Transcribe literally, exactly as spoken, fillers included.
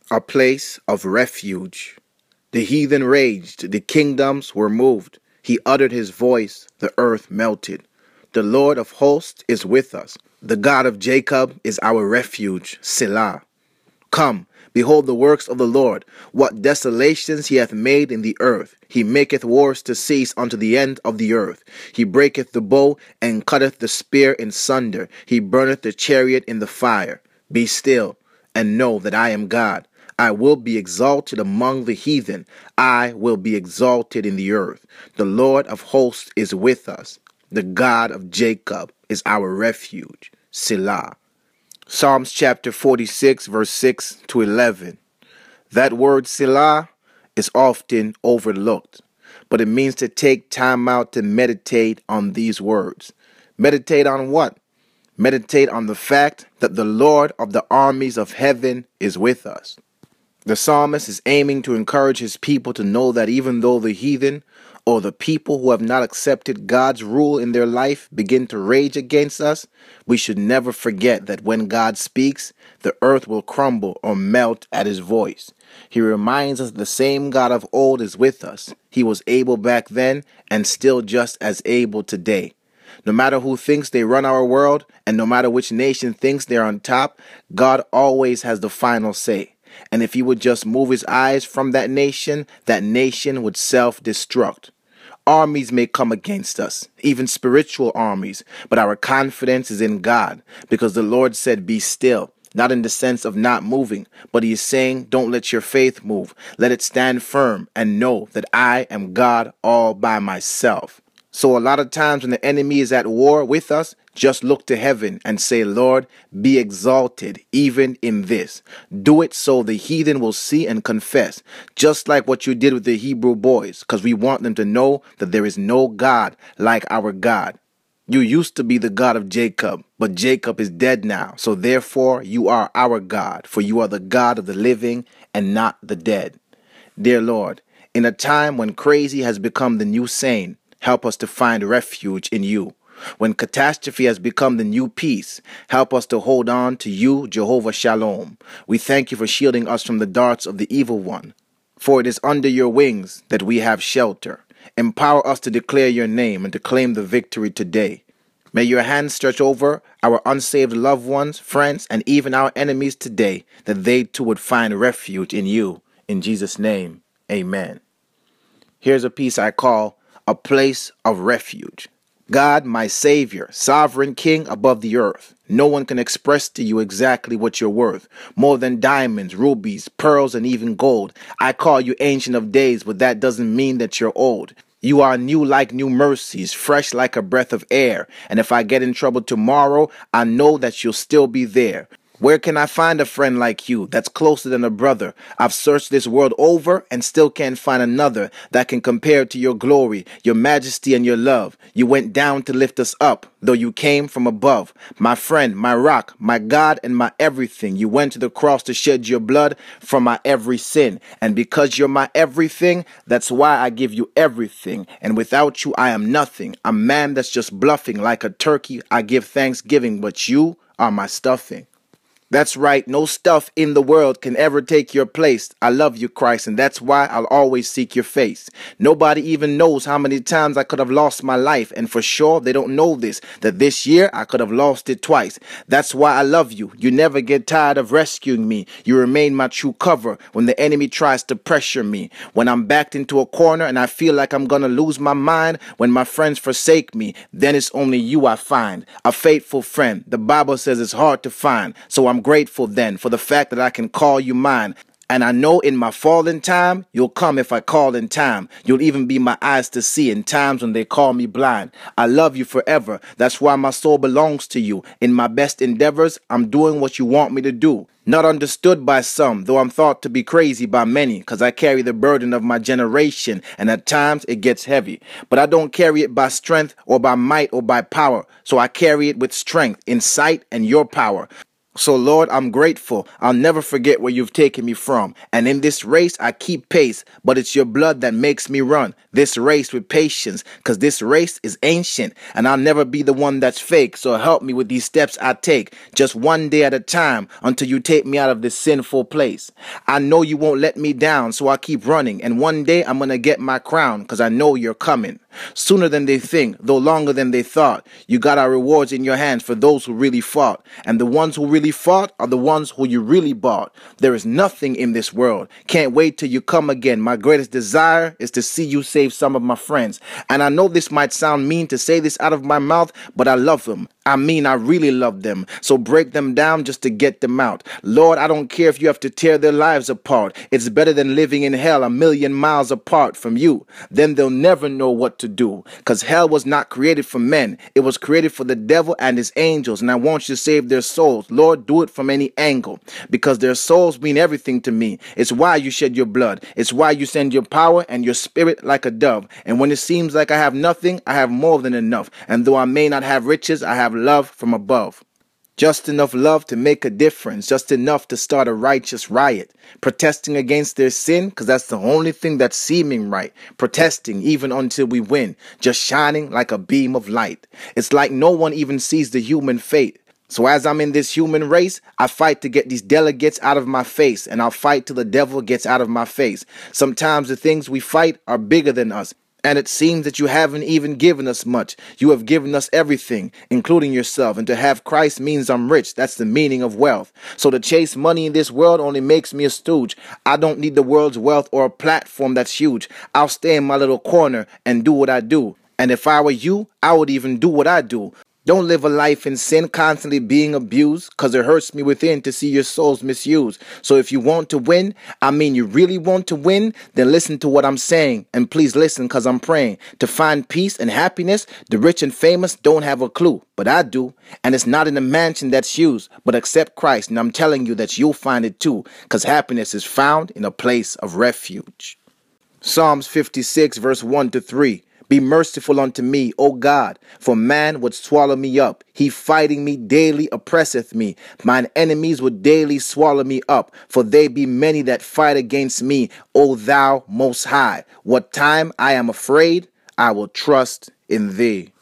a place of refuge. The heathen raged, the kingdoms were moved. He uttered his voice, the earth melted. The Lord of hosts is with us. The God of Jacob is our refuge, Selah. Come, behold the works of the Lord, what desolations he hath made in the earth. He maketh wars to cease unto the end of the earth. He breaketh the bow, and cutteth the spear in sunder. He burneth the chariot in the fire. Be still, and know that I am God. I will be exalted among the heathen. I will be exalted in the earth. The Lord of hosts is with us. The God of Jacob is our refuge, Selah. Psalms chapter forty-six, verse six to eleven. That word Selah is often overlooked, but it means to take time out to meditate on these words. Meditate on what? Meditate on the fact that the Lord of the armies of heaven is with us. The psalmist is aiming to encourage his people to know that even though the heathen or the people who have not accepted God's rule in their life begin to rage against us, we should never forget that when God speaks, the earth will crumble or melt at his voice. He reminds us the same God of old is with us. He was able back then and still just as able today. No matter who thinks they run our world, and no matter which nation thinks they're on top, God always has the final say. And if he would just move his eyes from that nation, that nation would self-destruct. Armies may come against us, even spiritual armies, but our confidence is in God, because the Lord said, be still, not in the sense of not moving, but he is saying, don't let your faith move. Let it stand firm and know that I am God all by myself. So a lot of times when the enemy is at war with us, just look to heaven and say, Lord, be exalted even in this. Do it so the heathen will see and confess, just like what you did with the Hebrew boys, because we want them to know that there is no God like our God. You used to be the God of Jacob, but Jacob is dead now. So therefore you are our God, for you are the God of the living and not the dead. Dear Lord, in a time when crazy has become the new sane, help us to find refuge in you. When catastrophe has become the new peace, help us to hold on to you, Jehovah Shalom. We thank you for shielding us from the darts of the evil one. For it is under your wings that we have shelter. Empower us to declare your name and to claim the victory today. May your hand stretch over our unsaved loved ones, friends, and even our enemies today, that they too would find refuge in you. In Jesus' name, amen. Here's a piece I call A Place of Refuge. God, my Savior, sovereign King above the earth. No one can express to you exactly what you're worth. More than diamonds, rubies, pearls, and even gold. I call you Ancient of Days, but that doesn't mean that you're old. You are new like new mercies, fresh like a breath of air. And if I get in trouble tomorrow, I know that you'll still be there. Where can I find a friend like you that's closer than a brother? I've searched this world over and still can't find another that can compare to your glory, your majesty, and your love. You went down to lift us up, though you came from above. My friend, my rock, my God, and my everything. You went to the cross to shed your blood for my every sin. And because you're my everything, that's why I give you everything. And without you, I am nothing. A man that's just bluffing like a turkey. I give thanksgiving, but you are my stuffing. That's right, no stuff in the world can ever take your place. I love you, Christ, and that's why I'll always seek your face. Nobody even knows how many times I could have lost my life, and for sure they don't know this, that this year I could have lost it twice. That's why I love you. You never get tired of rescuing me. You remain my true cover when the enemy tries to pressure me. When I'm backed into a corner and I feel like I'm gonna lose my mind, when my friends forsake me, then it's only you I find. A faithful friend. The Bible says it's hard to find, so I'm grateful then for the fact that I can call you mine. And I know in my fallen time, you'll come if I call in time. You'll even be my eyes to see in times when they call me blind. I love you forever. That's why my soul belongs to you. In my best endeavors, I'm doing what you want me to do. Not understood by some, though I'm thought to be crazy by many, because I carry the burden of my generation, and at times it gets heavy. But I don't carry it by strength or by might or by power, so I carry it with strength, insight, and your power. So, Lord, I'm grateful. I'll never forget where you've taken me from. And in this race, I keep pace, but it's your blood that makes me run this race with patience, because this race is ancient, and I'll never be the one that's fake. So help me with these steps I take, just one day at a time, until you take me out of this sinful place. I know you won't let me down, so I keep running, and one day I'm going to get my crown, because I know you're coming. Sooner than they think, though longer than they thought. You got our rewards in your hands for those who really fought. And the ones who really fought are the ones who you really bought. There is nothing in this world. Can't wait till you come again. My greatest desire is to see you save some of my friends. And I know this might sound mean to say this out of my mouth, but I love them. I mean, I really love them. So break them down just to get them out. Lord, I don't care if you have to tear their lives apart. It's better than living in hell a million miles apart from you. Then they'll never know what to do. Because hell was not created for men. It was created for the devil and his angels. And I want you to save their souls. Lord, do it from any angle. Because their souls mean everything to me. It's why you shed your blood. It's why you send your power and your spirit like a dove. And when it seems like I have nothing, I have more than enough. And though I may not have riches, I have love from above. Just enough love to make a difference, just enough to start a righteous riot, protesting against their sin, because that's the only thing that's seeming right, protesting even until we win, just shining like a beam of light. It's like no one even sees the human fate. So as I'm in this human race, I fight to get these delegates out of my face, and I'll fight till the devil gets out of my face. Sometimes the things we fight are bigger than us. And it seems that you haven't even given us much. You have given us everything, including yourself. And to have Christ means I'm rich. That's the meaning of wealth. So to chase money in this world only makes me a stooge. I don't need the world's wealth or a platform that's huge. I'll stay in my little corner and do what I do. And if I were you, I would even do what I do. Don't live a life in sin, constantly being abused, because it hurts me within to see your souls misused. So if you want to win, I mean you really want to win, then listen to what I'm saying. And please listen, because I'm praying. To find peace and happiness, the rich and famous don't have a clue, but I do. And it's not in a mansion that's used, but accept Christ. And I'm telling you that you'll find it too, because happiness is found in a place of refuge. Psalms fifty-six, verse one to three. Be merciful unto me, O God, for man would swallow me up. He fighting me daily oppresseth me. Mine enemies would daily swallow me up, for they be many that fight against me, O thou most high. What time I am afraid, I will trust in thee.